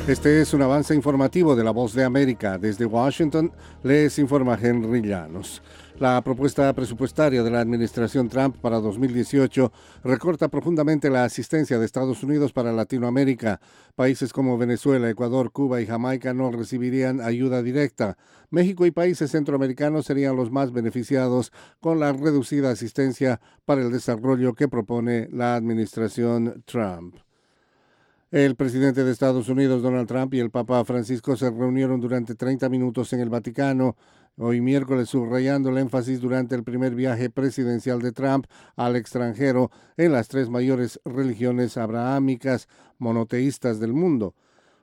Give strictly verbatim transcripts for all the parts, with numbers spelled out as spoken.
Este es un avance informativo de La Voz de América. Desde Washington les informa Henry Llanos. La propuesta presupuestaria de la administración Trump para dos mil dieciocho recorta profundamente la asistencia de Estados Unidos para Latinoamérica. Países como Venezuela, Ecuador, Cuba y Jamaica no recibirían ayuda directa. México y países centroamericanos serían los más beneficiados con la reducida asistencia para el desarrollo que propone la administración Trump. El presidente de Estados Unidos, Donald Trump, y el Papa Francisco se reunieron durante treinta minutos en el Vaticano, hoy miércoles, subrayando el énfasis durante el primer viaje presidencial de Trump al extranjero en las tres mayores religiones abrahámicas monoteístas del mundo.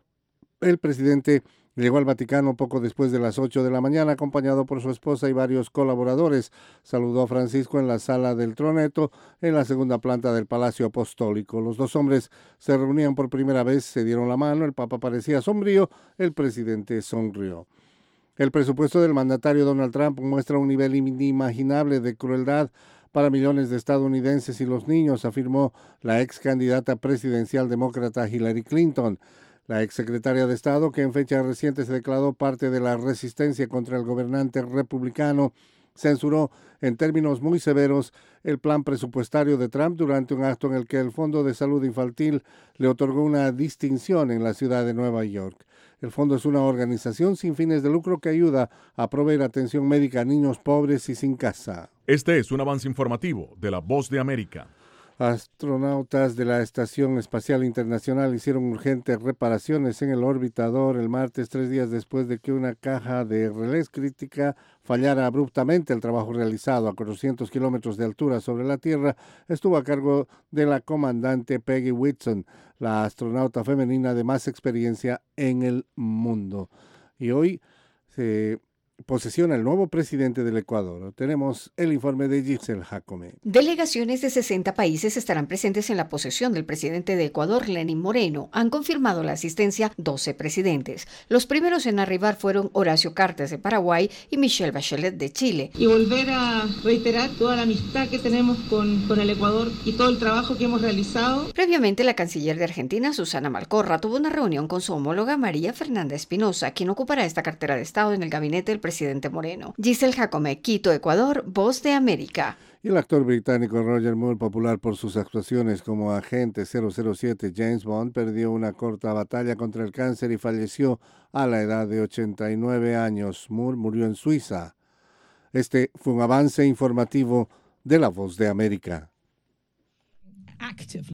El presidente llegó al Vaticano poco después de las ocho de la mañana, acompañado por su esposa y varios colaboradores. Saludó a Francisco en la sala del Troneto, en la segunda planta del Palacio Apostólico. Los dos hombres se reunían por primera vez, se dieron la mano, el Papa parecía sombrío, el presidente sonrió. El presupuesto del mandatario Donald Trump muestra un nivel inimaginable de crueldad para millones de estadounidenses y los niños, afirmó la ex candidata presidencial demócrata Hillary Clinton. La exsecretaria de Estado, que en fecha reciente se declaró parte de la resistencia contra el gobernante republicano, censuró en términos muy severos el plan presupuestario de Trump durante un acto en el que el Fondo de Salud Infantil le otorgó una distinción en la ciudad de Nueva York. El fondo es una organización sin fines de lucro que ayuda a proveer atención médica a niños pobres y sin casa. Este es un avance informativo de La Voz de América. Astronautas de la Estación Espacial Internacional hicieron urgentes reparaciones en el orbitador el martes, tres días después de que una caja de relés crítica fallara abruptamente. El trabajo realizado a cuatrocientos kilómetros de altura sobre la Tierra estuvo a cargo de la comandante Peggy Whitson, la astronauta femenina de más experiencia en el mundo. Y hoy se posesiona el nuevo presidente del Ecuador. Tenemos el informe de Giselle Jacome. Delegaciones de sesenta países estarán presentes en la posesión del presidente de Ecuador, Lenín Moreno. Han confirmado la asistencia doce presidentes. Los primeros en arribar fueron Horacio Cartes de Paraguay y Michelle Bachelet de Chile. Y volver a reiterar toda la amistad que tenemos con, con el Ecuador y todo el trabajo que hemos realizado. Previamente, la canciller de Argentina, Susana Malcorra, tuvo una reunión con su homóloga María Fernanda Espinosa, quien ocupará esta cartera de Estado en el gabinete del presidente Moreno. Giselle Jacome, Quito, Ecuador, Voz de América. Y el actor británico Roger Moore, popular por sus actuaciones como agente cero cero siete James Bond, perdió una corta batalla contra el cáncer y falleció a la edad de ochenta y nueve años. Moore murió en Suiza. Este fue un avance informativo de La Voz de América.